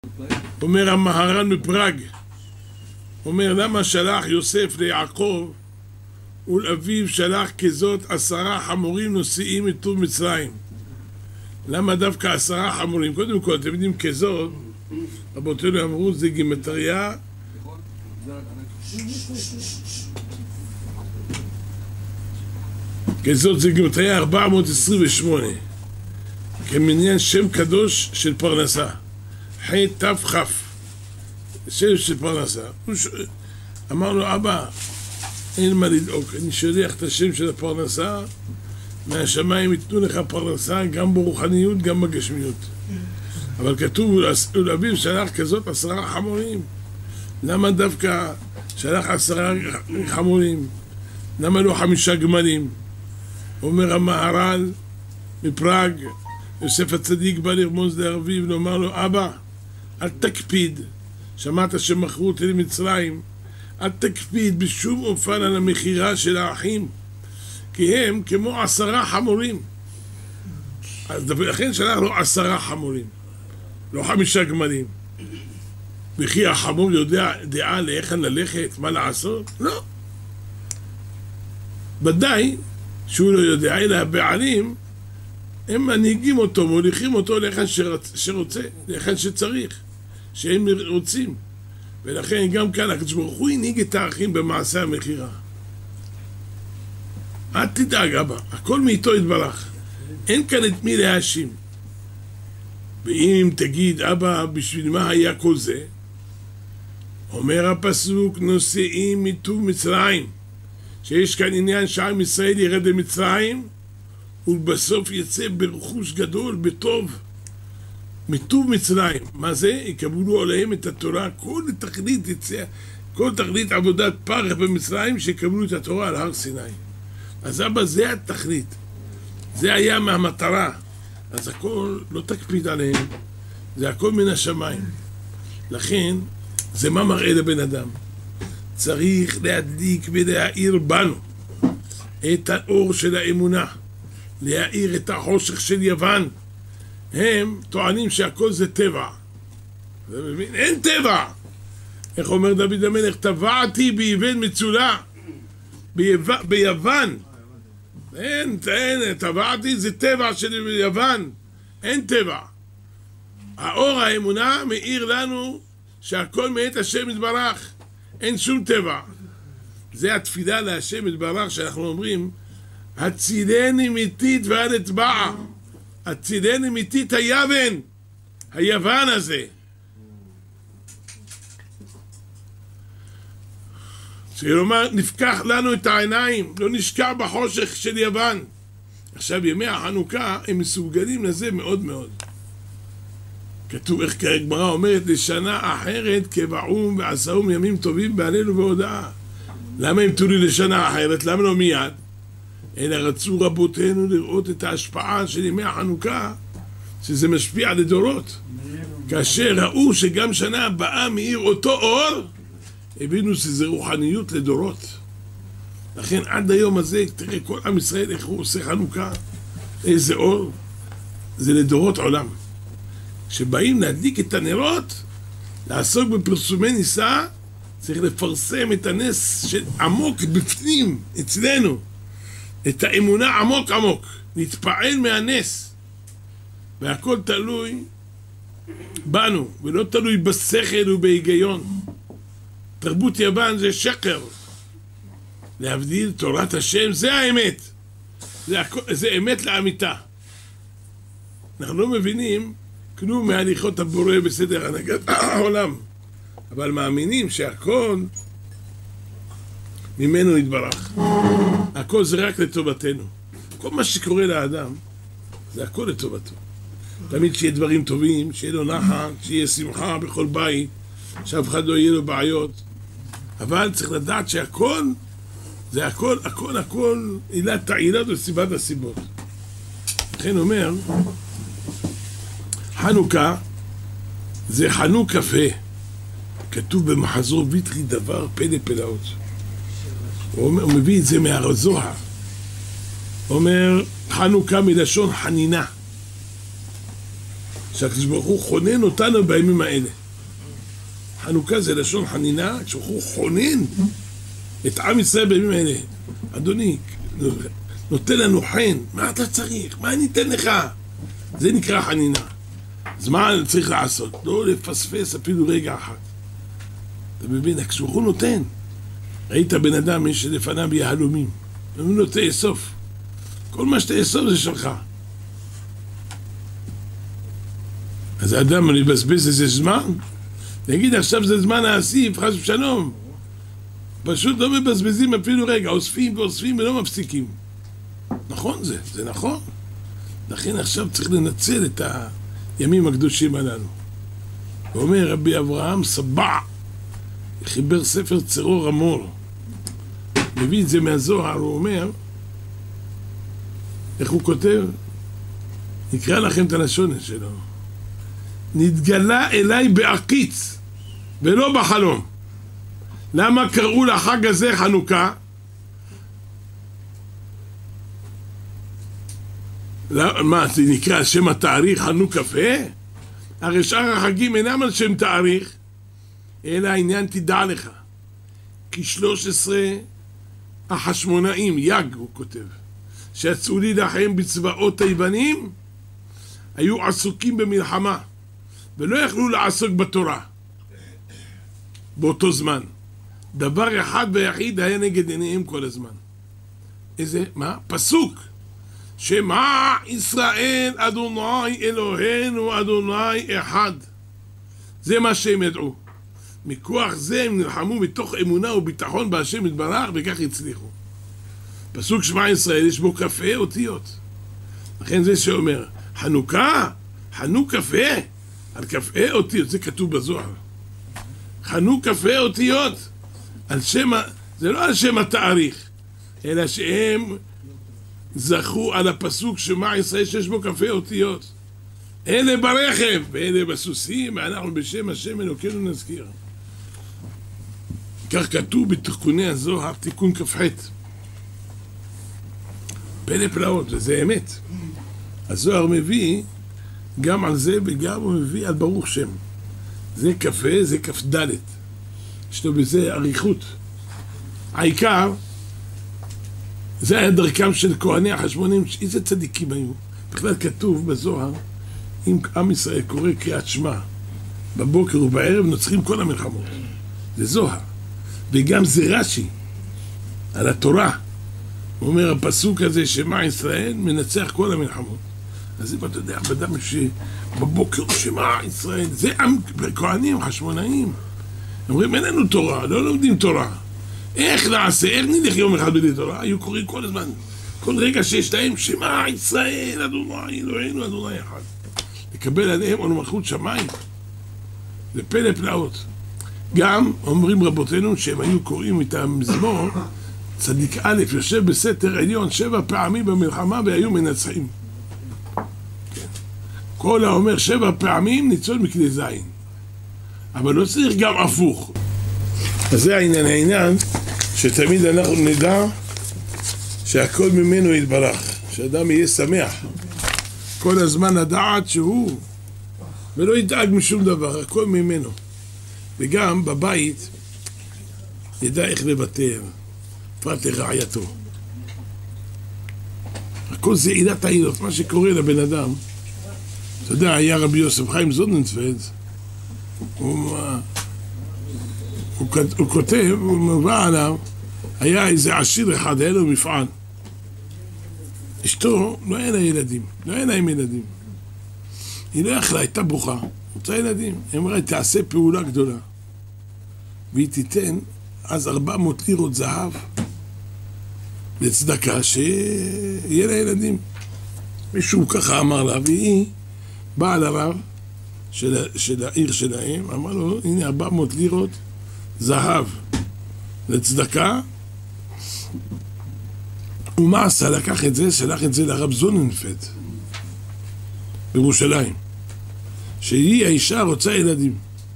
אומר המהר"ן בפראג, אומר למה שלח יוסף ליעקב ולאביו שלח כזאת 10 חמורים נושאים מטוב מצרים? למה דווקא 10 חמורים? קודם כל, אתם יודעים כזאת, רבותינו אמרו, זה גימטריה כזאת זה גימטריה 428 כמניין שם קדוש של פרנסה, ח' ת' כ', שם של פרנסה. אמר לו, אבא, אין מה לדאוג, אני שולח את השם של הפרנסה, מהשמיים ייתנו לך פרנסה גם ברוחניות גם בגשמיות. אבל כתוב ולאביו שלח כזאת 10 חמורים. למה דווקא שלח 10 חמורים? למה לא 5 גמלים? אומר המהר"ל מפראג, יוסף הצדיק בא לרמוז לאביו ולומר לו, אבא, אל תקפיד, שמעת שמכרו אותי למצרים, אל תקפיד בשום אופן על המכירה של האחים, כי הם כמו 10 חמורים. אז לכן שלח לו 10 חמורים, לא 5 גמלים. וכי החמור יודע דעה לאיך ללכת, מה לעשות? לא. ודאי שהוא לא יודע, אלא הבעלים הם מנהיגים אותו, מוליכים אותו לאחד שרוצה, לאחד שצריך, שהם רוצים. ולכן גם כאן הקדוש ברוך הוא הנהיג את האחים במעשה המכירה. אל תדאג אבא, הכל מאיתו יתברך, אין כאן את מי להאשים. ואם תגיד אבא, בשביל מה היה כל זה? אומר הפסוק, נושאים מטוב מצרים, שיש כאן עניין שעם ישראל ירד למצרים ובסוף יצא ברכוש גדול, בטוב, מטוב מצרים. מה זה? יקבלו עליהם את התורה, כל תכלית עבודת פרך במצרים, שיקבלו את התורה על הר סיני. אז אבא, זה התכלית, זה היה מהמטרה. אז הכל לא תקפיד עליהם, זה הכל מן השמיים. לכן זה מה מראה לבן אדם? צריך להדליק ולהאיר בנו את האור של האמונה, להאיר את החושך של יוון. הם טוענים שהכל זה טבע, אין טבע. איך אומר דוד המלך? טבעתי ביבן מצולה, ביוון. אין, טבעתי זה טבע של יוון, אין טבע. האור האמונה מאיר לנו שהכל מאת השם יתברך, אין שום טבע. זה התפילה להשם יתברך שאנחנו אומרים, הצילני מתית ואל אטבעה, הצילני מתית היוון הזה. כלומר, נפקח לנו את העיניים, לא נשקע בחושך של יוון. עכשיו, ימי החנוכה הם מסוגלים לזה מאוד מאוד. כתוב איך הגמרא אומרת, לשנה אחרת כבעום ועשאום ימים טובים בהלל ובהודאה. למה הם תולי לשנה אחרת? למה לא מיד? אלא רצו רבותינו לראות את ההשפעה של ימי החנוכה, שזה משפיע לדורות. כאשר ראו שגם שנה הבאה מאיר אותו אור, הבינו שזה רוחניות לדורות. לכן עד היום הזה, תראה כל עם ישראל איך הוא עושה חנוכה, איזה אור, זה לדורות עולם. כשבאים להדליק את הנרות, לעסוק בפרסומי ניסה, צריך לפרסם את הנס עמוק בפנים, אצלנו, את האמונה עמוק עמוק, להתפעל מהנס, והכל תלוי בנו, ולא תלוי בשכל ובהיגיון. תרבות יוון זה שקר, להבדיל תורת השם זה האמת, זה אמת לאמיתה. אנחנו לא מבינים כלום מהליכות הבורא בסדר הנהגת העולם, אבל מאמינים שהכל ממנו יתברך, הכל זה רק לטובתנו. כל מה שקורה לאדם זה הכל לטובתו. תמיד שיהיה דברים טובים, שיהיה לו נחת, שיהיה שמחה בכל בית, שאף אחד לא יהיה לו בעיות, אבל צריך לדעת שהכל זה הכל עילת העילות וסיבת הסיבות. לכן אומר חנוכה זה חנוך קפה, כתוב במחזור ויטרי דבר פלא פלאות. הוא מביא את זה מהזוהר, אומר חנוכה מלשון חנינה, שהקדוש ברוך הוא חונן אותנו בימים האלה. חנוכה זה לשון חנינה, כשברוך הוא חונן את עם ישראל בימים האלה. אדוני, נותן לנו חן, מה אתה צריך? מה אני אתן לך? זה נקרא חנינה. אז מה צריך לעשות? לא לפספס אפילו רגע אחד. אתה מבין, כשברוך הוא נותן. ראית בן אדם, יש לפניו יהלומים. אומרים לו, תאסוף. כל מה שתאסוף זה שלך. אז האדם, אני מבזבז איזה זמן? נגיד עכשיו זה זמן האסיף, חס ושלום. פשוט לא מבזבזים אפילו רגע, אוספים ואוספים ולא מפסיקים. נכון זה נכון. לכן עכשיו צריך לנצל את הימים הקדושים הללו. ואומר רבי אברהם סבא, חיבר ספר צרור המור. מביא את זה מהזוהר, הוא אומר, איך הוא כותב? נקרא לכם את הלשון שלו. נתגלה אליי בעקיץ ולא בחלום. למה קראו לחג הזה חנוכה? מה, זה נקרא על שם התאריך חנוכה פה? הרי שאר החגים אינם על שם תאריך, אלא העניין תדע לך. כי 13 החשמונאים, יג הוא כותב, שיצאו להילחם בצבאות היוונים, היו עסוקים במלחמה, ולא יכלו לעסוק בתורה באותו זמן. דבר אחד ויחיד היה נגד עיניהם כל הזמן. איזה? מה? פסוק. שמע ישראל אדוני אלוהינו אדוני אחד. זה מה שהם ידעו. מכוח זה הם נלחמו מתוך אמונה וביטחון בהשם יתברך, וכך הצליחו. פסוק שמע ישראל יש בו כ"ה אותיות. לכן זה שאומר חנוכה, חנוכה כ"ה, על כ"ה אותיות, זה כתוב בזוהר. חנוכה כ"ה אותיות, על שם, זה לא על שם התאריך, אלא שהם זכו על הפסוק שמע ישראל שיש בו כ"ה אותיות. אלה ברכב ואלה בסוסים, ואנחנו בשם השם אלוקינו נזכיר. כך כתוב בתיקוני הזוהר, תיקון כ"ח. פלא פלאות, וזה אמת. הזוהר מביא גם על זה וגם הוא מביא על ברוך שם. זה כ"ה, זה כ"ד. יש לו בזה אריכות. העיקר, זה היה דרכם של כהני החשמונים, איזה צדיקים היו. בכלל כתוב בזוהר, אם עם ישראל קורא קריאת שמע, בבוקר ובערב נוצרים כל המלחמות. זה זוהר. וגם זה רש"י, על התורה. הוא אומר, הפסוק הזה, שמע ישראל, מנצח כל המלחמות. אז אם אתה יודע, בדם שבבוקר שמע ישראל, זה עם כהנים, חשמונאים. אומרים, אין לנו תורה, לא לומדים תורה. איך נעשה, איך נלך יום אחד בלי תורה? היו קוראים כל הזמן. כל רגע שיש להם, שמע ישראל, אדוני, אלוהינו, אדוני אחד. לקבל עליהם עול מלכות שמיים. זה פלא פלאות. גם אומרים רבותינו שהם היו קוראים את המזמור, צדיק א' יושב בסתר עליון 7 פעמים במלחמה והיו מנצחים. כן. כל האומר 7 פעמים ניצול מכלי זין. אבל לא צריך גם הפוך. אז זה העניין שתמיד אנחנו נדע שהכל ממנו יתברך, שאדם יהיה שמח כל הזמן לדעת שהוא, ולא ידאג משום דבר, הכל ממנו. וגם בבית ידע איך לוותר, פרט לרעייתו. הכל זה עילת העילות, מה שקורה לבן אדם. אתה יודע, היה רבי יוסף חיים זוננפלד, הוא כותב, הוא מבא עליו, היה איזה עשיר אחד, היה לו מפעל. אשתו לא היה לה ילדים, לא היה להם ילדים. היא לא יכלה, הייתה בוכה, רוצה ילדים. היא אמרה, תעשה פעולה גדולה. והיא תיתן אז 400 לירות זהב לצדקה שיהיה לה ילדים. מישהו ככה אמר לה, והיא באה לרב של העיר שלהם, אמר לו, הנה 400 לירות זהב לצדקה. ומה עשה? לקח את זה, שלח את זה לרב זוננפלד בירושלים, שהיא האישה רוצה ילדים.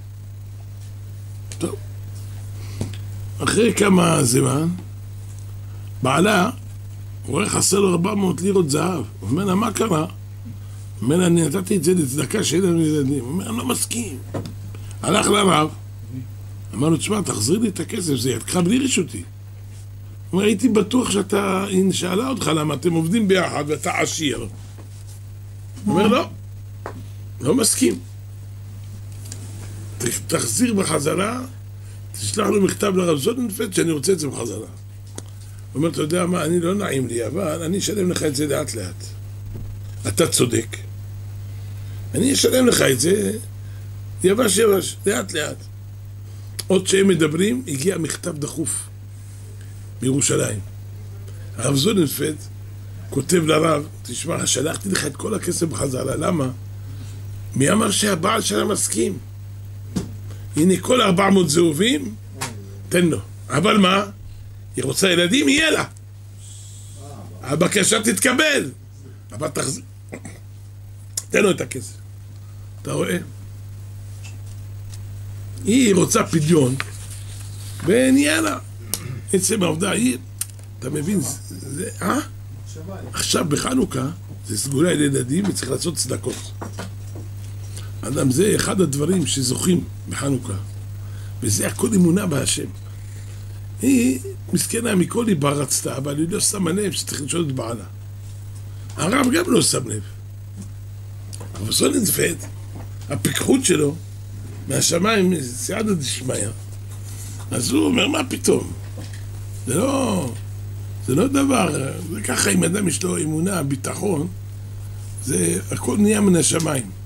טוב, אחרי כמה זמן בעלה, הוא רואה חסר לו 400 לירות זהב. הוא אומר לה, מה קרה? אומר לה, אני נתתי את זה לצדקה שאין לנו ילדים. הוא אומר, אני לא מסכים. הלך לרב, אמר לו, תשמע, תחזיר לי את הכסף, זה ידך בלי רשותי. הוא אומר, הייתי בטוח שאתה, היא שאלה אותך למה אתם עובדים ביחד ואתה עשיר. הוא אומר, לא, לא מסכים. תחזיר בחזרה, תשלח לו מכתב לרב זוננפלד שאני רוצה את זה בחזרה. הוא אומר, אתה יודע מה, אני לא נעים לי, אבל אני אשלם לך את זה לאט לאט. אתה צודק. אני אשלם לך את זה יבש, לאט לאט. עוד שהם מדברים, הגיע מכתב דחוף מירושלים. הרב זוננפלד כותב לרב, תשמע, שלחתי לך את כל הכסף בחזרה, למה? מי אמר שהבעל שלה מסכים? הנה כל 400 זהובים, תן לו. אבל מה? היא רוצה ילדים, יהיה לה. הבקשה תתקבל. אבל תחזיר. תן לו את הכסף. אתה רואה? היא רוצה פדיון, ונהיה לה. עצם העובדה, היא, אתה מבין, זה, עכשיו בחנוכה, זה סגולה לילדים וצריך לעשות צדקות. אדם, זה אחד הדברים שזוכים בחנוכה, וזה הכל אמונה בהשם. היא מסכנה מכל ליבה רצתה, אבל היא לא שמה לב שצריך לשאול את בעלה. הרב גם לא שם לב. אבל זוננפלד, הפיקחות שלו, מהשמיים, סייעתא דשמיא, אז הוא אומר, מה פתאום? זה לא דבר, זה ככה אם אדם יש לו אמונה, ביטחון, זה הכל נהיה מן השמיים.